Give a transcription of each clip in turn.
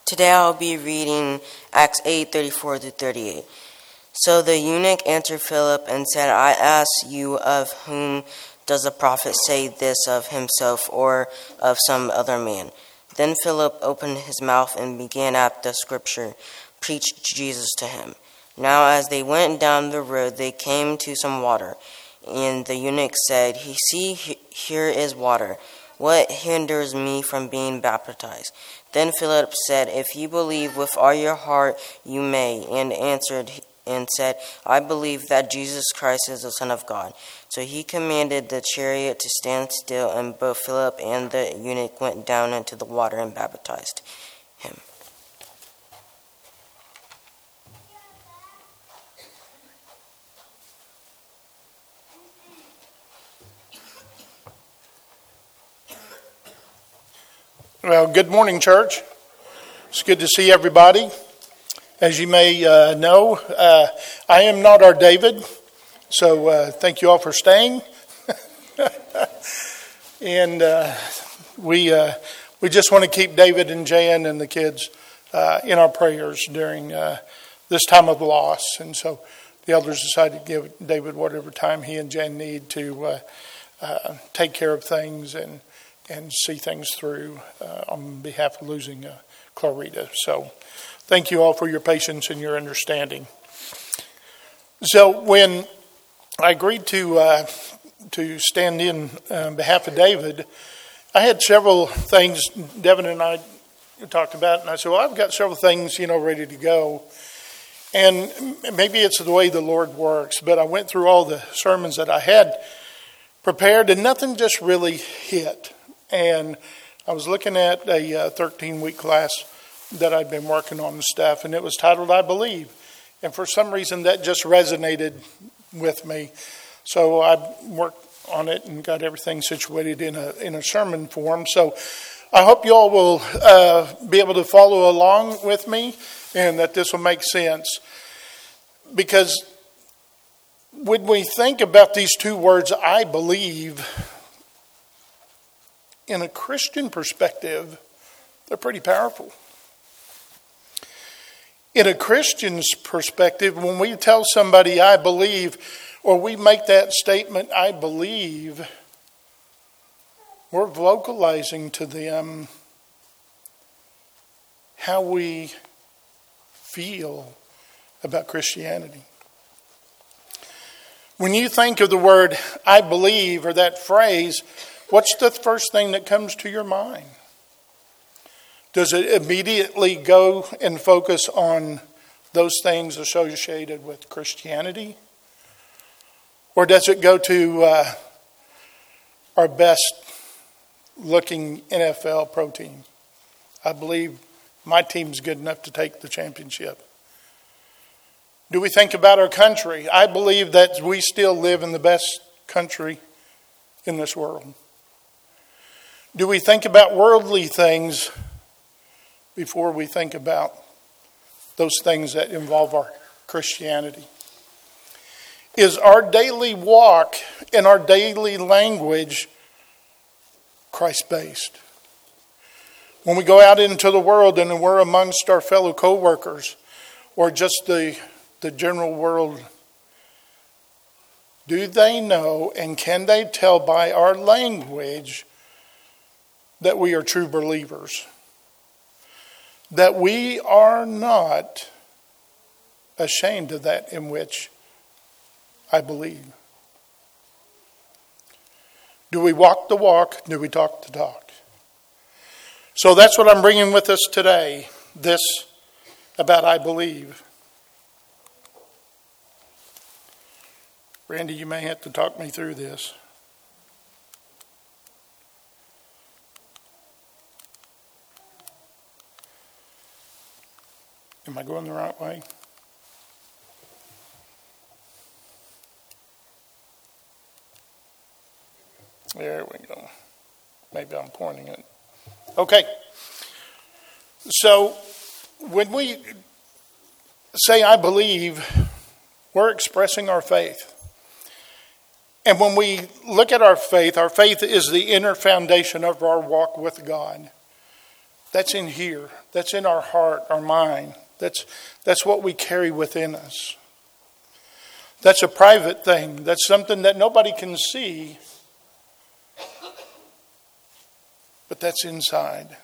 Today I'll be reading Acts 8:34-38. So the eunuch answered Philip and said, I ask you, of whom does the prophet say this, of himself or of some other man? Then Philip opened his mouth and began at the scripture, preached Jesus to him. Now as they went down the road, they came to some water. And the eunuch said, See, here is water. What hinders me from being baptized? Then Philip said, If you believe with all your heart, you may. And answered and said, I believe that Jesus Christ is the Son of God. So he commanded the chariot to stand still, and both Philip and the eunuch went down into the water and baptized him. Well, good morning, church. It's good to see everybody. As you may know, I am not our David, so thank you all for staying. And we just want to keep David and Jan and the kids in our prayers during this time of loss. And so the elders decided to give David whatever time he and Jan need to take care of things and see things through on behalf of losing Clarita. So thank you all for your patience and your understanding. So when I agreed to stand in on behalf of David, I had several things Devin and I talked about, and I said, well, I've got several things, ready to go. And maybe it's the way the Lord works, but I went through all the sermons that I had prepared, and nothing just really hit. And I was looking at a 13-week class that I'd been working on and stuff, and it was titled, I Believe. And for some reason, that just resonated with me. So I worked on it and got everything situated in a sermon form. So I hope you all will be able to follow along with me and that this will make sense. Because when we think about these two words, I believe, in a Christian perspective, they're pretty powerful. In a Christian's perspective, when we tell somebody, I believe, or we make that statement, I believe, we're vocalizing to them how we feel about Christianity. When you think of the word, I believe, or that phrase, what's the first thing that comes to your mind? Does it immediately go and focus on those things associated with Christianity? Or does it go to our best looking NFL pro team? I believe my team's good enough to take the championship. Do we think about our country? I believe that we still live in the best country in this world. Do we think about worldly things before we think about those things that involve our Christianity? Is our daily walk and our daily language Christ-based? When we go out into the world and we're amongst our fellow co-workers or just the general world, do they know and can they tell by our language that we are true believers? That we are not ashamed of that in which I believe. Do we walk the walk? Do we talk the talk? So that's what I'm bringing with us today. This about I believe. Randy, you may have to talk me through this. Am I going the right way? There we go. Maybe I'm pointing it. Okay. So when we say I believe, we're expressing our faith. And when we look at our faith is the inner foundation of our walk with God. That's in here. That's in our heart, our mind. That's what we carry within us. That's a private thing. That's something that nobody can see. But that's inside.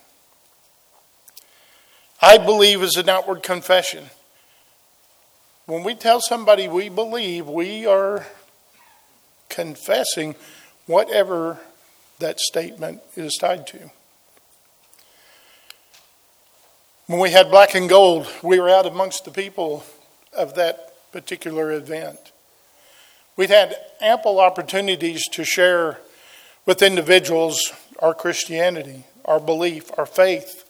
I believe is an outward confession. When we tell somebody we believe, we are confessing whatever that statement is tied to. When we had Black and Gold, we were out amongst the people of that particular event. We'd had ample opportunities to share with individuals our Christianity, our belief, our faith,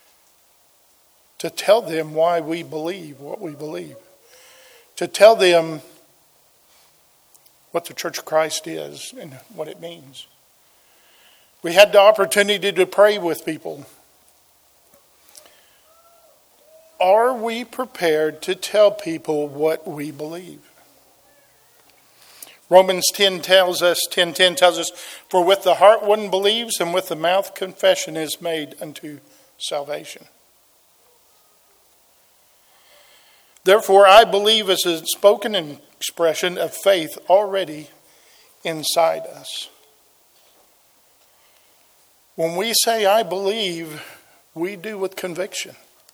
to tell them why we believe what we believe, to tell them what the Church of Christ is and what it means. We had the opportunity to pray with people. Are we prepared to tell people what we believe? Romans 10:10 tells us, for with the heart one believes, and with the mouth confession is made unto salvation. Therefore, I believe is a spoken expression of faith already inside us. When we say I believe, we do with conviction.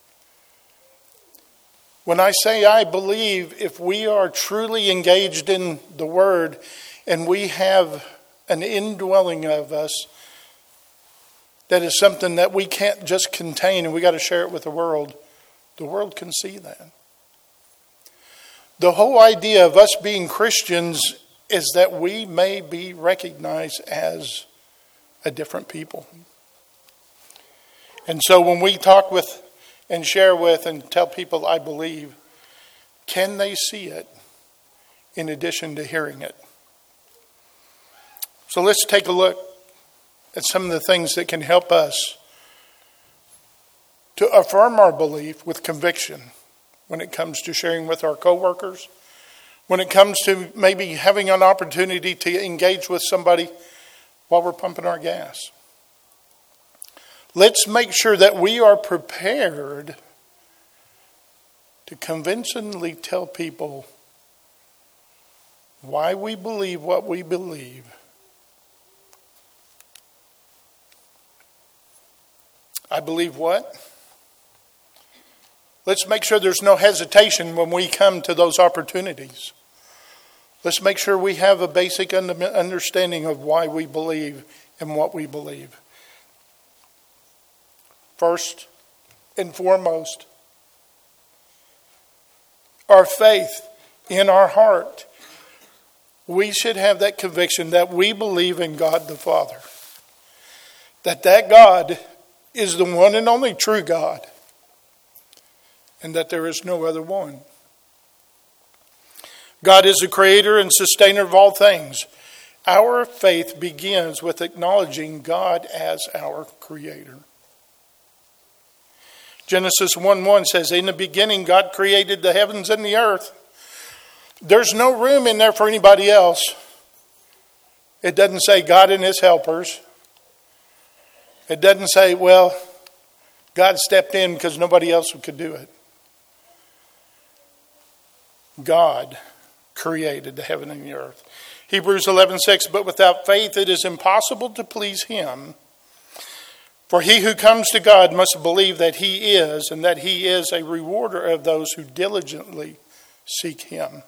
When I say I believe, if we are truly engaged in the Word and we have an indwelling of us, that is something that we can't just contain and we got to share it with the world can see that. The whole idea of us being Christians is that we may be recognized as a different people. And so when we talk with and share with and tell people I believe, can they see it in addition to hearing it? So let's take a look at some of the things that can help us to affirm our belief with conviction when it comes to sharing with our coworkers, when it comes to maybe having an opportunity to engage with somebody while we're pumping our gas. Let's make sure that we are prepared to convincingly tell people why we believe what we believe. I believe what? Let's make sure there's no hesitation when we come to those opportunities. Let's make sure we have a basic understanding of why we believe and what we believe. First and foremost, our faith in our heart. We should have that conviction that we believe in God the Father. That God is the one and only true God. And that there is no other one. God is the creator and sustainer of all things. Our faith begins with acknowledging God as our creator. Genesis 1:1 says, in the beginning God created the heavens and the earth. There's no room in there for anybody else. It doesn't say God and his helpers. It doesn't say, well, God stepped in because nobody else could do it. God created the heaven and the earth. Hebrews 11:6, but without faith it is impossible to please him. For he who comes to God must believe that he is, and that he is a rewarder of those who diligently seek him.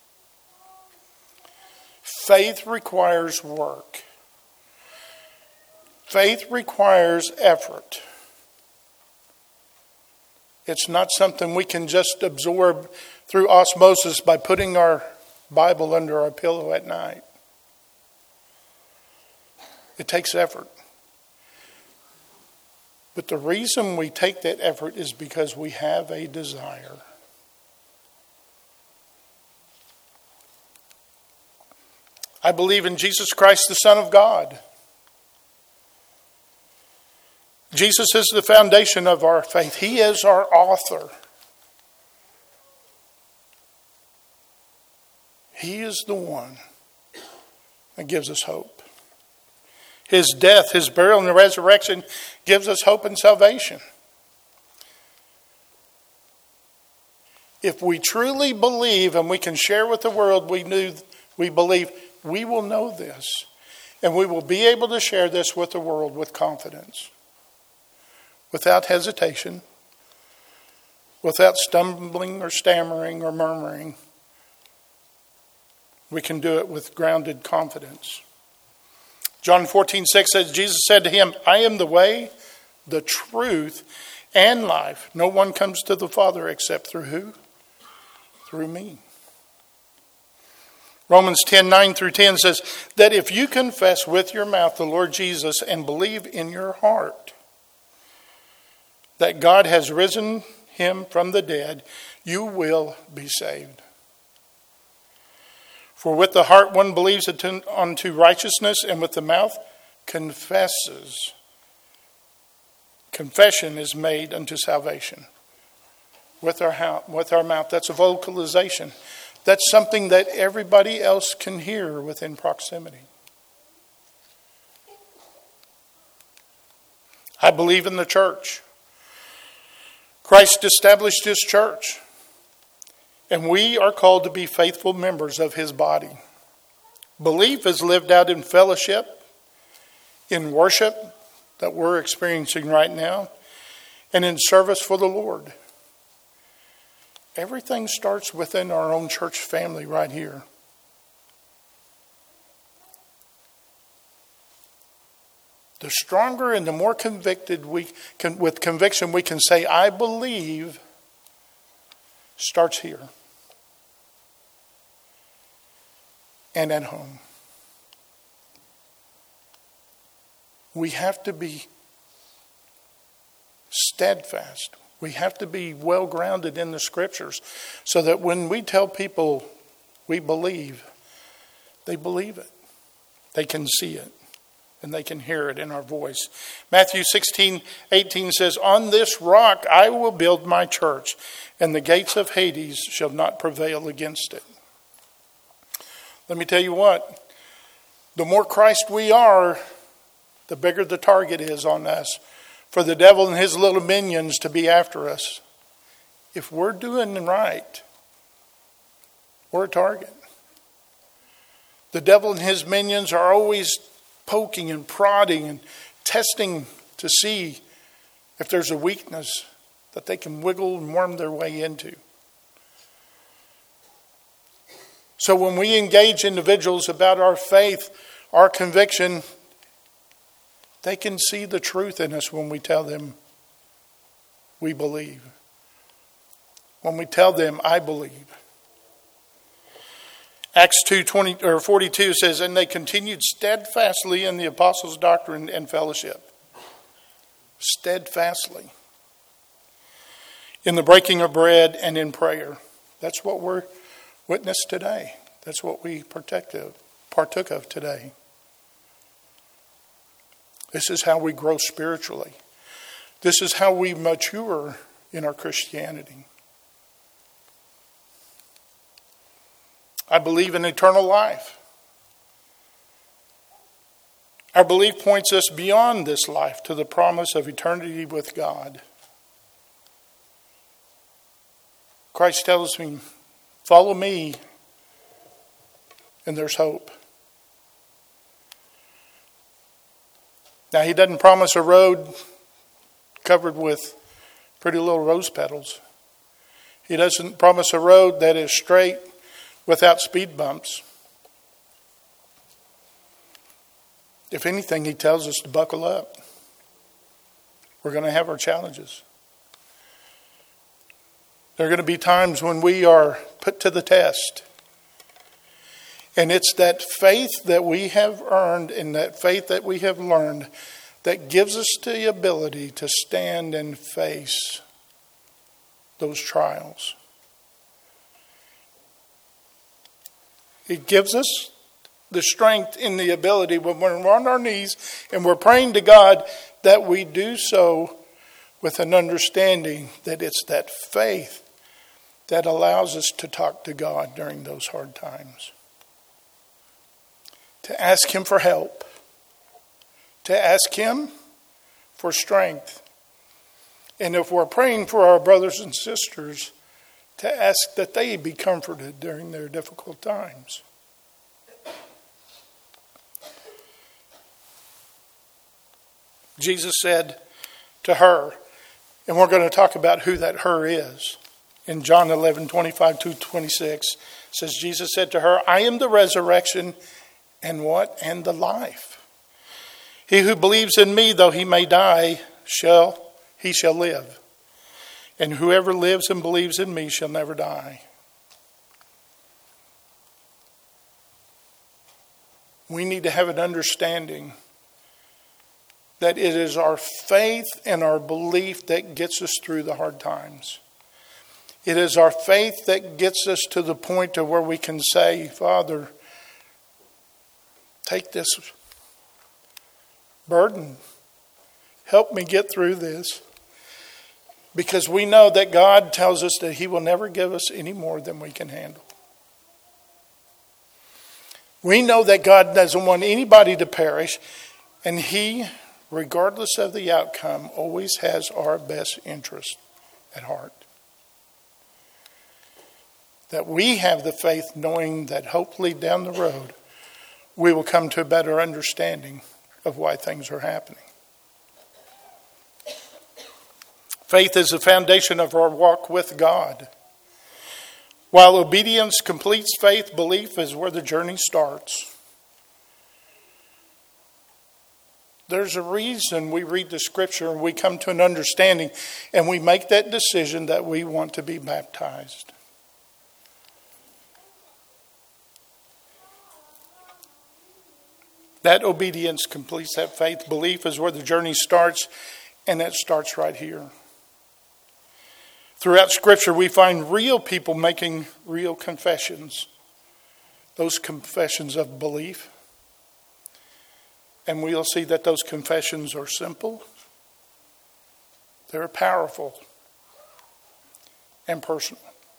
Faith requires work. Faith requires effort. It's not something we can just absorb through osmosis by putting our Bible under our pillow at night. It takes effort. But the reason we take that effort is because we have a desire. I believe in Jesus Christ, the Son of God. Jesus is the foundation of our faith. He is our author. He is the one that gives us hope. His death, his burial, and the resurrection gives us hope and salvation. If we truly believe and we can share with the world we believe, we will know this. And we will be able to share this with the world with confidence. Without hesitation. Without stumbling or stammering or murmuring. We can do it with grounded confidence. John 14:6 says, Jesus said to him, I am the way, the truth, and life. No one comes to the Father except through who? Through me. Romans 10:9 through 10 says that if you confess with your mouth the Lord Jesus and believe in your heart that God has risen him from the dead, you will be saved. For with the heart one believes unto righteousness, and with the mouth confesses. Confession is made unto salvation. With our mouth, that's a vocalization. That's something that everybody else can hear within proximity. I believe in the church. Christ established his church. And we are called to be faithful members of his body. Belief is lived out in fellowship, in worship that we're experiencing right now, and in service for the Lord. Everything starts within our own church family right here. The stronger and the more convicted with conviction we can say, I believe, starts here. And at home. We have to be steadfast. We have to be well grounded in the scriptures so that when we tell people we believe, they believe it. They can see it and they can hear it in our voice. Matthew 16:18 says, on this rock I will build my church, and the gates of Hades shall not prevail against it. Let me tell you what, the more Christ we are, the bigger the target is on us for the devil and his little minions to be after us. If we're doing right, we're a target. The devil and his minions are always poking and prodding and testing to see if there's a weakness that they can wiggle and worm their way into. So when we engage individuals about our faith, our conviction, they can see the truth in us when we tell them we believe. When we tell them, I believe. Acts 2:42 says, and they continued steadfastly in the apostles' doctrine and fellowship. Steadfastly. In the breaking of bread and in prayer. That's what we're witness today. That's what we partook of today. This is how we grow spiritually. This is how we mature in our Christianity. I believe in eternal life. Our belief points us beyond this life to the promise of eternity with God. Christ tells me, follow me, and there's hope. Now, he doesn't promise a road covered with pretty little rose petals. He doesn't promise a road that is straight without speed bumps. If anything, he tells us to buckle up. We're going to have our challenges. There are going to be times when we are put to the test. And it's that faith that we have earned and that faith that we have learned that gives us the ability to stand and face those trials. It gives us the strength and the ability when we're on our knees and we're praying to God that we do so with an understanding that it's that faith that allows us to talk to God during those hard times. To ask him for help. to ask him for strength. And if we're praying for our brothers and sisters, to ask that they be comforted during their difficult times. Jesus said to her, and we're going to talk about who that her is. In John 11:25-26, says, Jesus said to her, I am the resurrection and what? And the life. He who believes in me, though he may die, shall live. And whoever lives and believes in me shall never die. We need to have an understanding that it is our faith and our belief that gets us through the hard times. It is our faith that gets us to the point to where we can say, Father, take this burden. Help me get through this. Because we know that God tells us that he will never give us any more than we can handle. We know that God doesn't want anybody to perish. And he, regardless of the outcome, always has our best interest at heart. That we have the faith knowing that hopefully down the road we will come to a better understanding of why things are happening. Faith is the foundation of our walk with God. While obedience completes faith, belief is where the journey starts. There's a reason we read the scripture and we come to an understanding and we make that decision that we want to be baptized. That obedience completes that faith. Belief is where the journey starts, and that starts right here. Throughout Scripture, we find real people making real confessions. Those confessions of belief. And we'll see that those confessions are simple. They're powerful. And personal.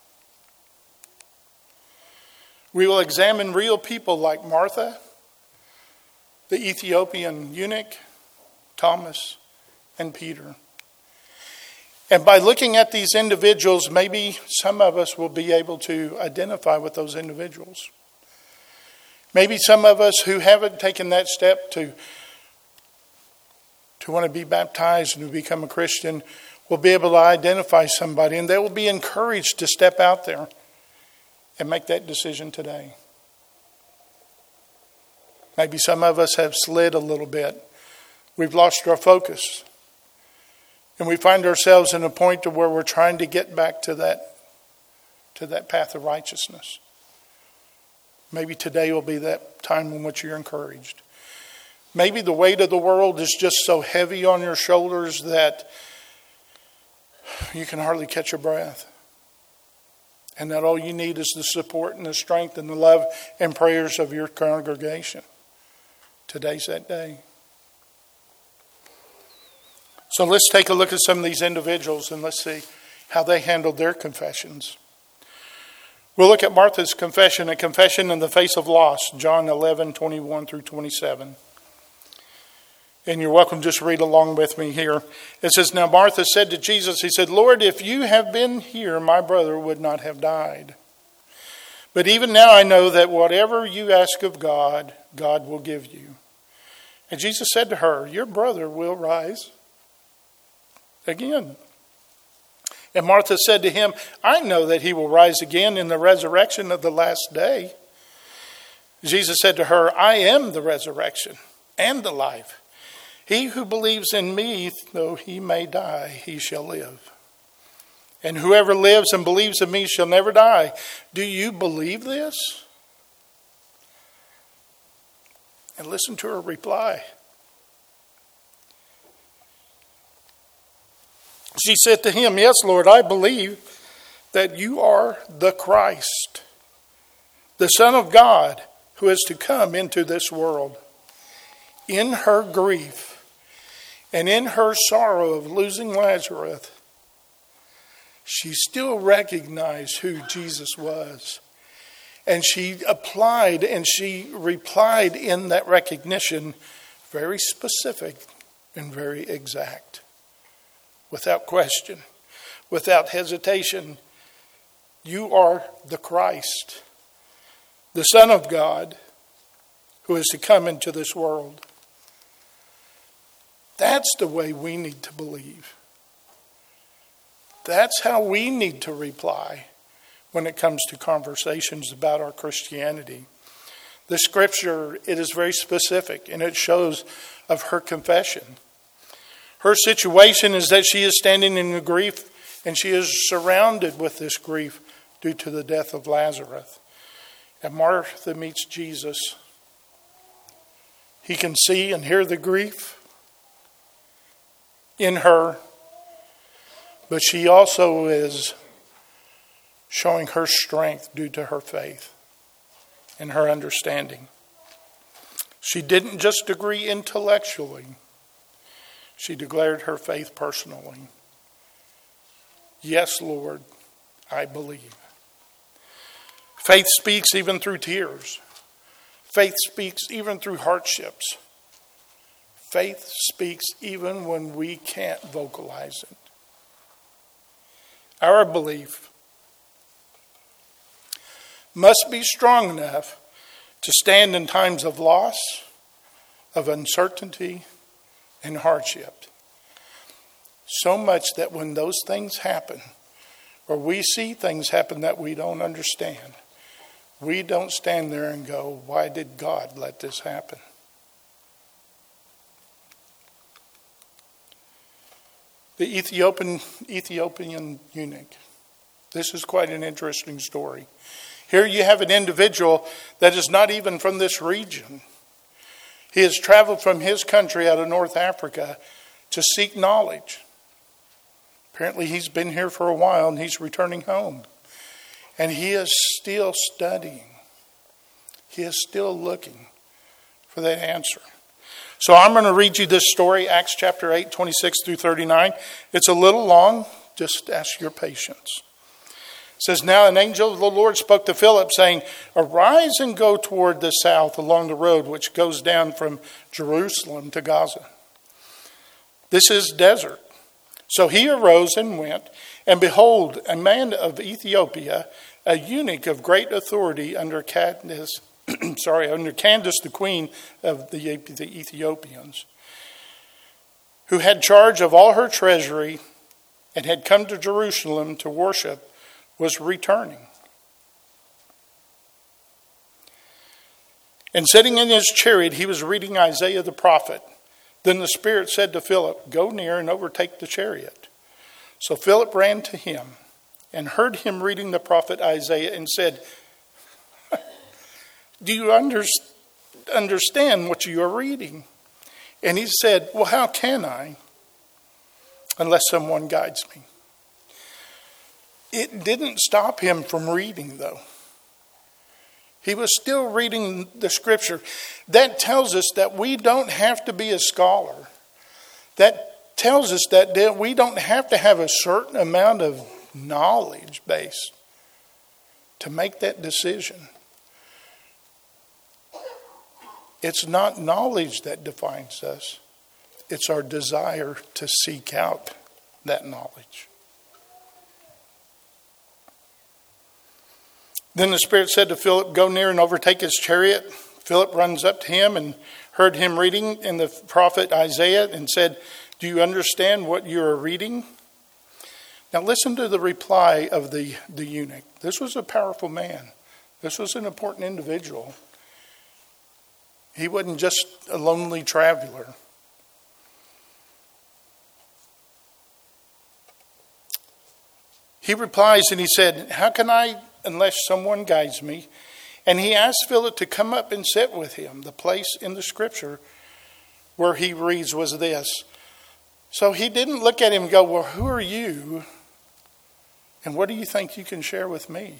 We will examine real people like Martha, the Ethiopian eunuch, Thomas, and Peter. And by looking at these individuals, maybe some of us will be able to identify with those individuals. Maybe some of us who haven't taken that step to want to be baptized and to become a Christian will be able to identify somebody, and they will be encouraged to step out there and make that decision today. Maybe some of us have slid a little bit. We've lost our focus. And we find ourselves in a point to where we're trying to get back to that path of righteousness. Maybe today will be that time in which you're encouraged. Maybe the weight of the world is just so heavy on your shoulders that you can hardly catch your breath. And that all you need is the support and the strength and the love and prayers of your congregation. Today's that day. So let's take a look at some of these individuals and let's see how they handled their confessions. We'll look at Martha's confession, a confession in the face of loss, John 11:21-27. And you're welcome to just read along with me here. It says, Now Martha said to Jesus, he said, Lord, if you have been here, my brother would not have died. But even now I know that whatever you ask of God, God will give you. And Jesus said to her, Your brother will rise again. And Martha said to him, I know that he will rise again in the resurrection of the last day. Jesus said to her, I am the resurrection and the life. He who believes in me, though he may die, he shall live. And whoever lives and believes in me shall never die. Do you believe this? And listen to her reply. She said to him, Yes, Lord, I believe that you are the Christ, the Son of God, who is to come into this world. In her grief and in her sorrow of losing Lazarus, she still recognized who Jesus was. And she applied and she replied in that recognition, very specific and very exact. Without question, without hesitation, you are the Christ, the Son of God, who is to come into this world. That's the way we need to believe. That's how we need to reply when it comes to conversations about our Christianity. The scripture, it is very specific, and it shows of her confession. Her situation is that she is standing in grief, and she is surrounded with this grief due to the death of Lazarus. And Martha meets Jesus. He can see and hear the grief in her, but she also is showing her strength due to her faith and her understanding. She didn't just agree intellectually. She declared her faith personally. Yes, Lord, I believe. Faith speaks even through tears. Faith speaks even through hardships. Faith speaks even when we can't vocalize it. Our belief must be strong enough to stand in times of loss, of uncertainty, and hardship. So much that when those things happen, or we see things happen that we don't understand, we don't stand there and go, why did God let this happen? The Ethiopian eunuch. This is quite an interesting story. Here you have an individual that is not even from this region. He has traveled from his country out of North Africa to seek knowledge. Apparently he's been here for a while and he's returning home. And he is still studying. He is still looking for that answer. So I'm going to read you this story, Acts chapter 8, 26 through 39. It's a little long. Just ask your patience. It says, now an angel of the Lord spoke to Philip, saying, arise and go toward the south along the road which goes down from Jerusalem to Gaza. This is desert. So he arose and went, and behold, a man of Ethiopia, a eunuch of great authority under Candace, the queen of the Ethiopians, who had charge of all her treasury and had come to Jerusalem to worship, was returning. And sitting in his chariot, he was reading Isaiah the prophet. Then the Spirit said to Philip, go near and overtake the chariot. So Philip ran to him and heard him reading the prophet Isaiah and said, do you understand what you are reading? And he said, well, how can I unless someone guides me? It didn't stop him from reading, though. He was still reading the scripture. That tells us that we don't have to be a scholar. That tells us that we don't have to have a certain amount of knowledge base to make that decision. It's not knowledge that defines us. It's our desire to seek out that knowledge. Then the Spirit said to Philip, go near and overtake his chariot. Philip runs up to him and heard him reading in the prophet Isaiah and said, do you understand what you are reading? Now listen to the reply of the eunuch. This was a powerful man. This was an important individual. He wasn't just a lonely traveler. He replies and he said, how can I unless someone guides me? And he asked Philip to come up and sit with him. The place in the scripture where he reads was this. So he didn't look at him and go, well, who are you? And what do you think you can share with me?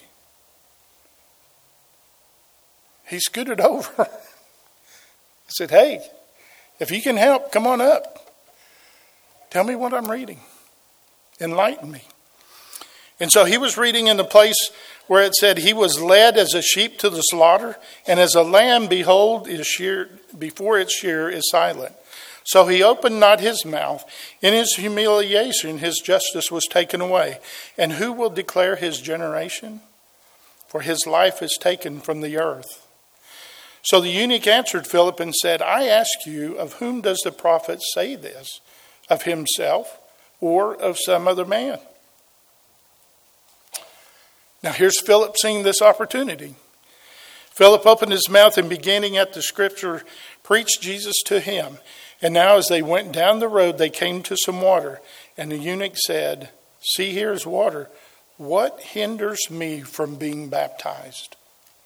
He scooted over. He said, hey, if you can help, come on up. Tell me what I'm reading. Enlighten me. And so he was reading in the place where it said, he was led as a sheep to the slaughter, and as a lamb, behold, is sheared, before its shearer is silent. So he opened not his mouth. In his humiliation, his justice was taken away. And who will declare his generation? For his life is taken from the earth. So the eunuch answered Philip and said, I ask you, of whom does the prophet say this? Of himself or of some other man? Now here's Philip seeing this opportunity. Philip opened his mouth and beginning at the scripture, preached Jesus to him. And now as they went down the road, they came to some water. And the eunuch said, see, here is water. What hinders me from being baptized?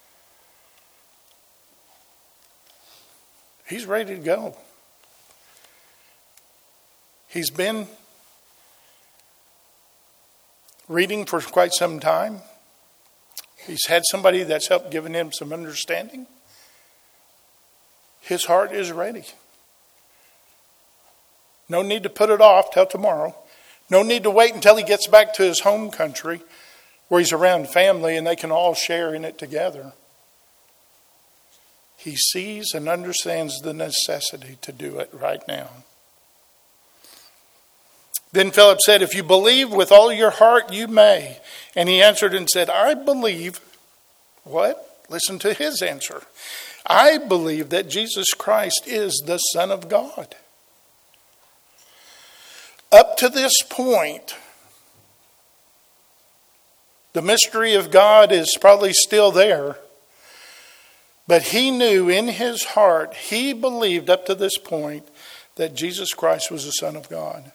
He's ready to go. He's been reading for quite some time. He's had somebody that's helped giving him some understanding. His heart is ready. No need to put it off till tomorrow. No need to wait until he gets back to his home country where he's around family and they can all share in it together. He sees and understands the necessity to do it right now. Then Philip said, if you believe with all your heart, you may. And he answered and said, I believe. What? Listen to his answer. I believe that Jesus Christ is the Son of God. Up to this point, the mystery of God is probably still there. But he knew in his heart, he believed up to this point that Jesus Christ was the Son of God.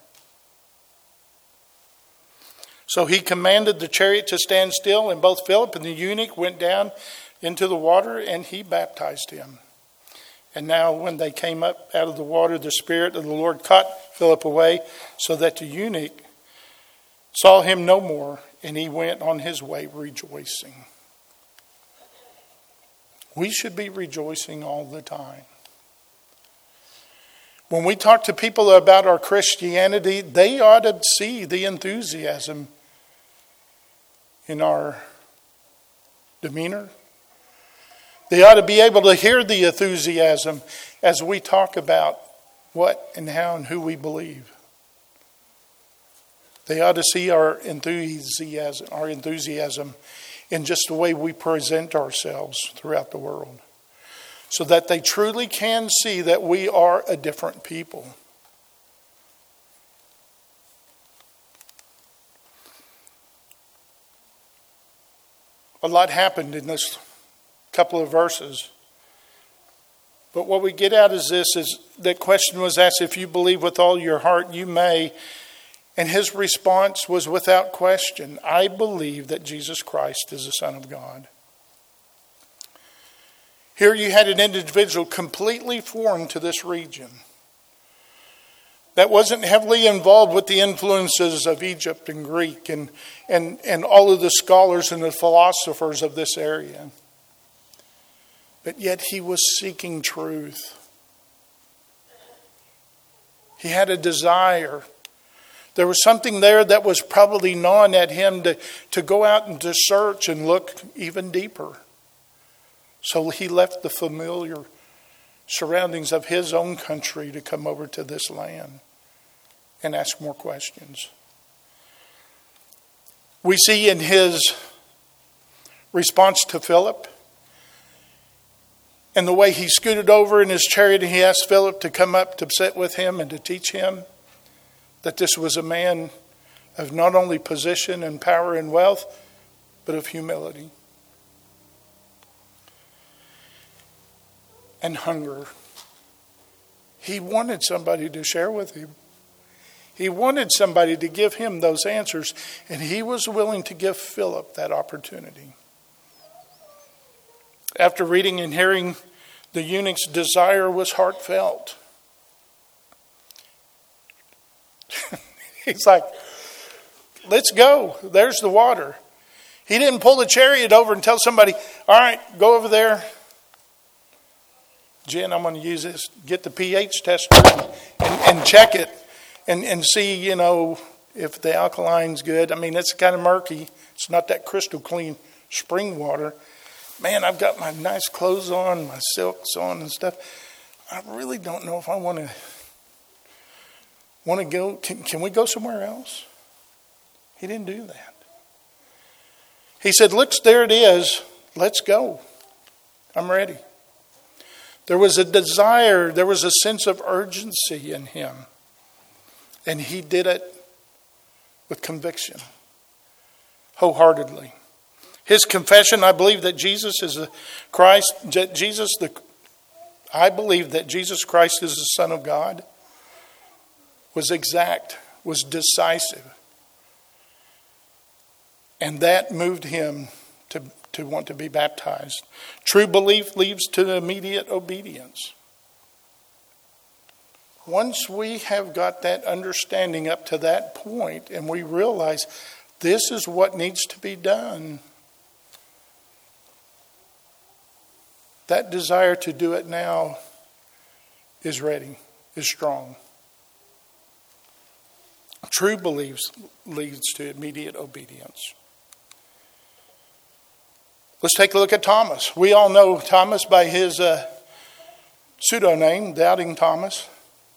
So he commanded the chariot to stand still, and both Philip and the eunuch went down into the water, and he baptized him. And now when they came up out of the water, the Spirit of the Lord caught Philip away, so that the eunuch saw him no more, and he went on his way rejoicing. We should be rejoicing all the time. When we talk to people about our Christianity, they ought to see the enthusiasm in our demeanor. They ought to be able to hear the enthusiasm as we talk about what and how and who we believe. They ought to see our enthusiasm in just the way we present ourselves throughout the world, so that they truly can see that we are a different people. A lot happened in this couple of verses. But what we get out is this, is that question was asked, if you believe with all your heart, you may. And his response was without question, I believe that Jesus Christ is the Son of God. Here you had an individual completely foreign to this region, that wasn't heavily involved with the influences of Egypt and Greek and all of the scholars and the philosophers of this area. But yet he was seeking truth. He had a desire. There was something there that was probably gnawing at him to go out and to search and look even deeper. So he left the familiar surroundings of his own country to come over to this land and ask more questions. We see in his response to Philip, and the way he scooted over in his chariot and he asked Philip to come up to sit with him and to teach him, that this was a man of not only position and power and wealth, but of humility and hunger. He wanted somebody to share with him. He wanted somebody to give him those answers, and he was willing to give Philip that opportunity. After reading and hearing, the eunuch's desire was heartfelt. He's like, let's go. There's the water. He didn't pull the chariot over and tell somebody, all right, go over there. Jen, I'm going to use this. Get the pH tester and check it and see, if the alkaline's good. I mean, it's kind of murky. It's not that crystal clean spring water. Man, I've got my nice clothes on, my silks on and stuff. I really don't know if I want to go. Can we go somewhere else? He didn't do that. He said, look, there it is. Let's go. I'm ready. There was a desire. There was a sense of urgency in him. And he did it with conviction, wholeheartedly. His confession, I believe that Jesus is the Christ. I believe that Jesus Christ is the Son of God, was exact, was decisive. And that moved him to want to be baptized. True belief leads to immediate obedience. Once we have got that understanding up to that point and we realize this is what needs to be done, that desire to do it now is ready, is strong. True belief leads to immediate obedience. Let's take a look at Thomas. We all know Thomas by his pseudonym, Doubting Thomas.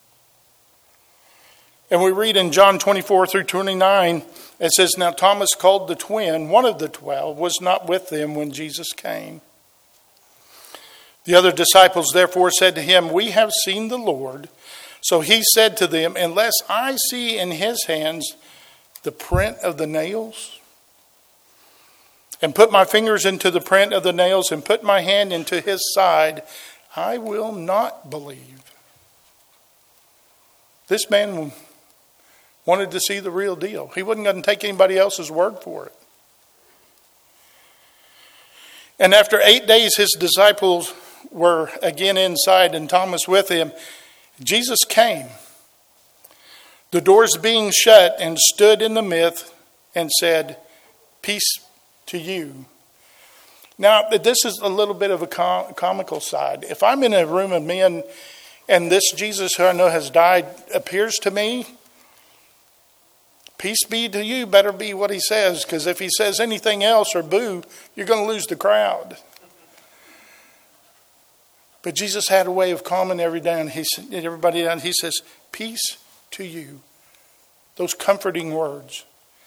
And we read in John 24 through 29, it says, now Thomas, called the twin, one of the 12, was not with them when Jesus came. The other disciples therefore said to him, we have seen the Lord. So he said to them, unless I see in his hands the print of the nails, and put my fingers into the print of the nails, and put my hand into his side, I will not believe. This man wanted to see the real deal. He wasn't going to take anybody else's word for it. And after 8 days, his disciples were again inside and Thomas with him. Jesus came, the doors being shut, and stood in the midst and said, peace to you. Now, this is a little bit of a comical side. If I'm in a room of men and this Jesus who I know has died appears to me, peace be to you better be what he says, because if he says anything else or boo, you're going to lose the crowd. But Jesus had a way of calming everybody down. He says, peace to you. Those comforting words.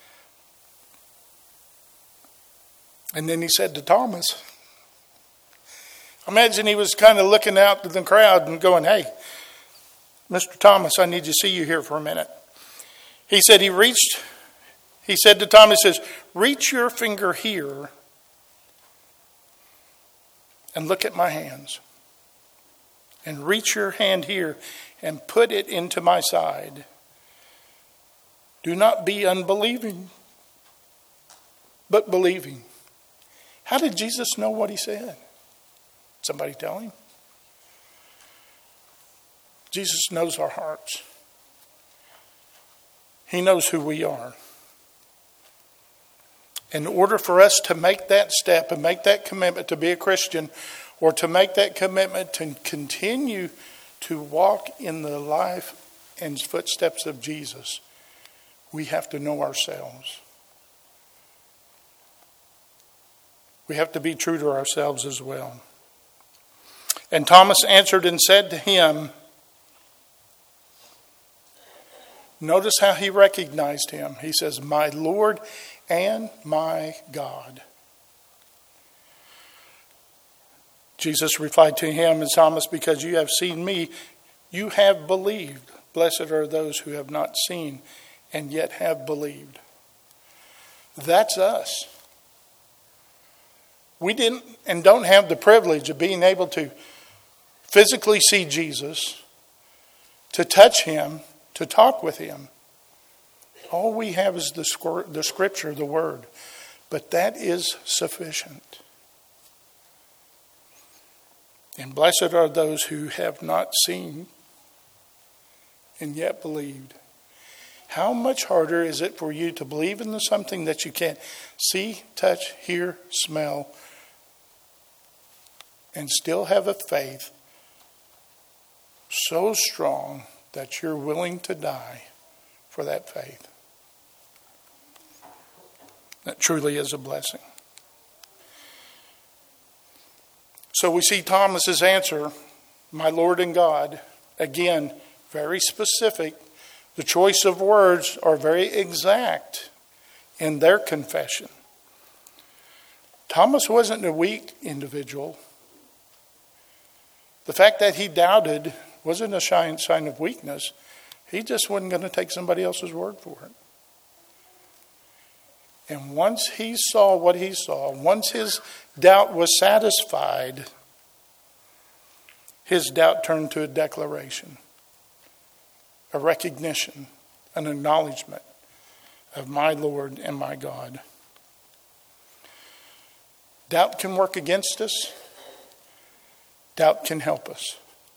And then he said to Thomas, imagine he was kind of looking out to the crowd and going, hey, Mr. Thomas, I need to see you here for a minute. He said to Thomas, he says, reach your finger here and look at my hands. And reach your hand here and put it into my side. Do not be unbelieving, but believing. How did Jesus know what he said? Somebody tell him. Jesus knows our hearts. He knows who we are. In order for us to make that step and make that commitment to be a Christian, or to make that commitment to continue to walk in the life and footsteps of Jesus, we have to know ourselves. We have to be true to ourselves as well. And Thomas answered and said to him, notice how he recognized him. He says, my Lord and my God. Jesus replied to him, and Thomas, because you have seen me, you have believed. Blessed are those who have not seen and yet have believed. That's us. We didn't and don't have the privilege of being able to physically see Jesus, to touch him, to talk with him. All we have is the scripture, the word. But that is sufficient. And blessed are those who have not seen and yet believed. How much harder is it for you to believe in something that you can't see, touch, hear, smell, and still have a faith so strong that you're willing to die for that faith? That truly is a blessing. So we see Thomas's answer, my Lord and God, again, very specific. The choice of words are very exact in their confession. Thomas wasn't a weak individual. The fact that he doubted wasn't a sign of weakness. He just wasn't going to take somebody else's word for it. And once he saw what he saw, once his doubt was satisfied, his doubt turned to a declaration, a recognition, an acknowledgement of my Lord and my God. Doubt can work against us. Doubt can help us.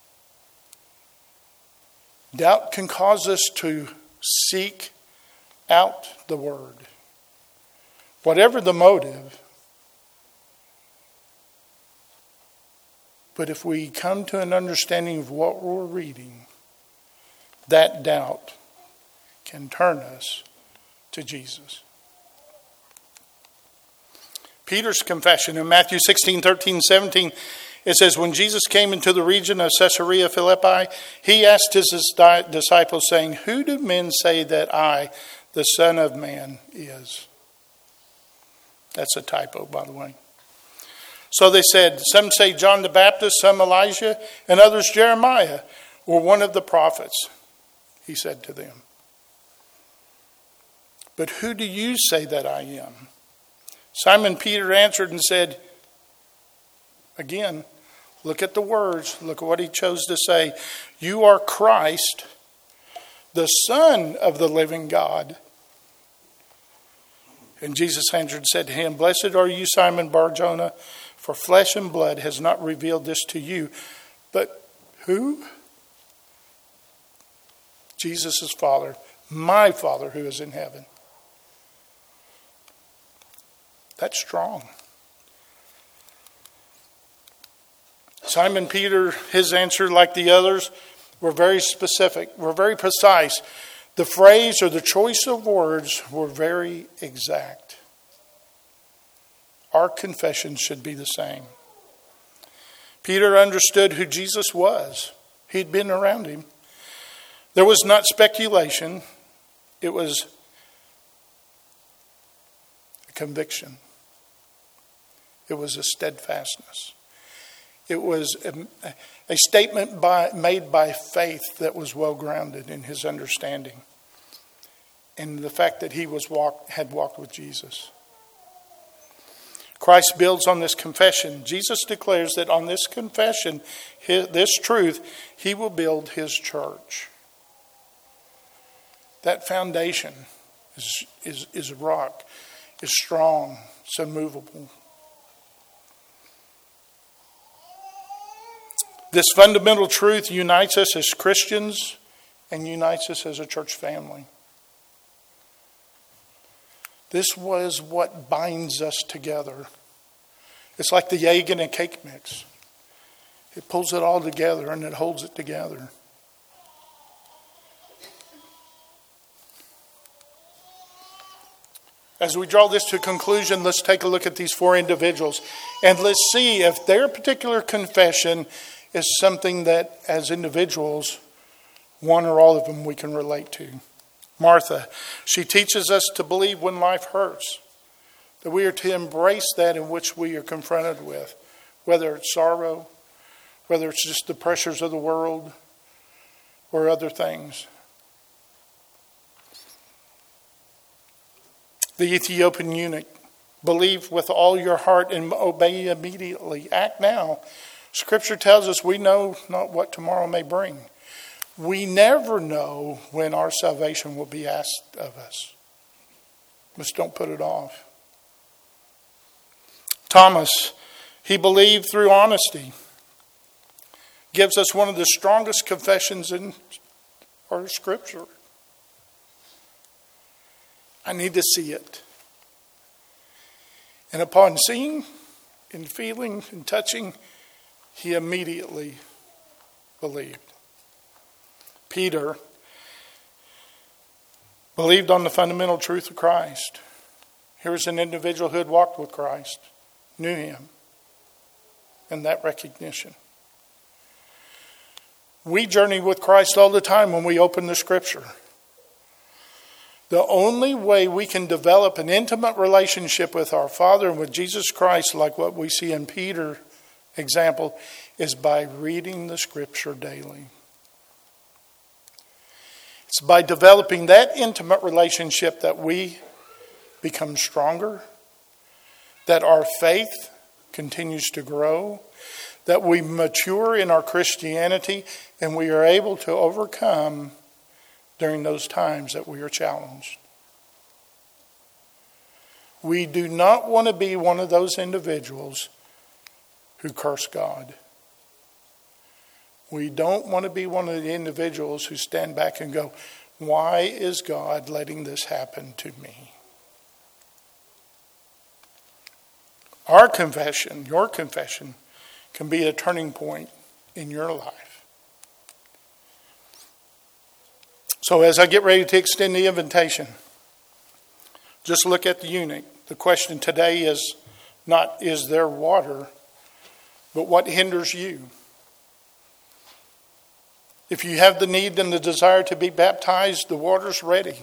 Doubt can cause us to seek out the word. Whatever the motive, but if we come to an understanding of what we're reading, that doubt can turn us to Jesus. Peter's confession in Matthew 16, 13, 17, it says, when Jesus came into the region of Caesarea Philippi, he asked his disciples, saying, who do men say that I, the Son of Man, is? That's a typo, by the way. So they said, some say John the Baptist, some Elijah, and others Jeremiah, or one of the prophets. He said to them, but who do you say that I am? Simon Peter answered and said, again, look at the words. Look at what he chose to say. You are Christ, the Son of the living God. And Jesus answered and said to him, blessed are you, Simon Bar-Jonah, for flesh and blood has not revealed this to you. But who? Jesus' Father, my Father who is in heaven. That's strong. Simon Peter, his answer, like the others, were very specific, were very precise. The phrase or the choice of words were very exact. Our confession should be the same. Peter understood who Jesus was. He'd been around him. There was not speculation. It was a conviction. It was a steadfastness. It was a statement made by faith that was well grounded in his understanding and the fact that he had walked with Jesus. Christ builds on this confession. Jesus declares that on this confession, this truth, he will build his church. That foundation is a rock, is strong, it's immovable. This fundamental truth unites us as Christians and unites us as a church family. This was what binds us together. It's like the egg in a cake mix. It pulls it all together and it holds it together. As we draw this to a conclusion, let's take a look at these four individuals and let's see if their particular confession is something that as individuals, one or all of them we can relate to. Martha, she teaches us to believe when life hurts, that we are to embrace that in which we are confronted with, whether it's sorrow, whether it's just the pressures of the world or other things. The Ethiopian eunuch, believe with all your heart and obey immediately. Act now. Scripture tells us we know not what tomorrow may bring. We never know when our salvation will be asked of us. Just don't put it off. Thomas, he believed through honesty. Gives us one of the strongest confessions in our Scripture. I need to see it. And upon seeing and feeling and touching, he immediately believed. Peter believed on the fundamental truth of Christ. Here was an individual who had walked with Christ, knew him, and that recognition. We journey with Christ all the time when we open the Scripture. The only way we can develop an intimate relationship with our Father and with Jesus Christ, like what we see in Peter's example, is by reading the Scripture daily. It's by developing that intimate relationship that we become stronger, that our faith continues to grow, that we mature in our Christianity, and we are able to overcome during those times that we are challenged. We do not want to be one of those individuals who curse God. We don't want to be one of the individuals who stand back and go, why is God letting this happen to me? Our confession, your confession, can be a turning point in your life. So as I get ready to extend the invitation, just look at the eunuch. The question today is not, is there water, but what hinders you? If you have the need and the desire to be baptized, the water's ready.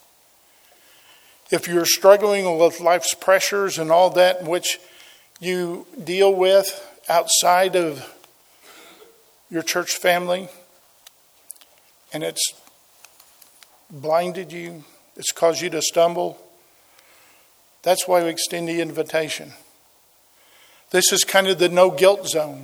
If you're struggling with life's pressures and all that which you deal with outside of your church family, and it's blinded you, it's caused you to stumble, that's why we extend the invitation. This is kind of the no guilt zone.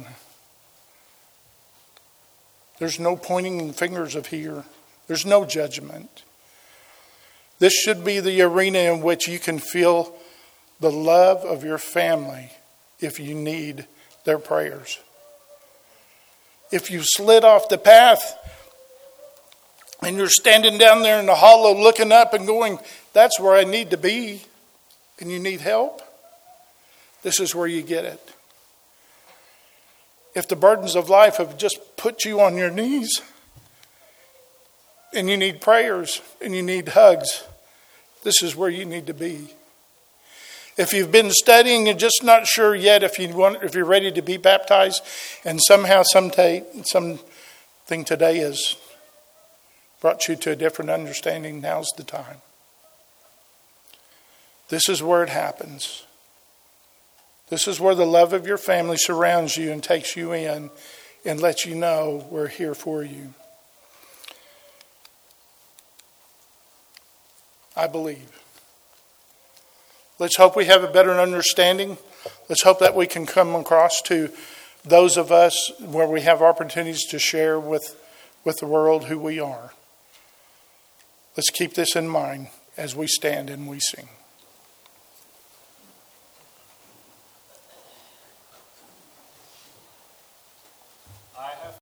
There's no pointing fingers of here. There's no judgment. This should be the arena in which you can feel the love of your family if you need their prayers. If you slid off the path and you're standing down there in the hollow looking up and going, that's where I need to be, and you need help, this is where you get it. If the burdens of life have just put you on your knees and you need prayers and you need hugs, this is where you need to be. If you've been studying and just not sure yet if you're ready to be baptized, and somehow something today has brought you to a different understanding, now's the time. This is where it happens. This is where the love of your family surrounds you and takes you in and lets you know we're here for you. I believe. Let's hope we have a better understanding. Let's hope that we can come across to those of us where we have opportunities to share with the world who we are. Let's keep this in mind as we stand and we sing.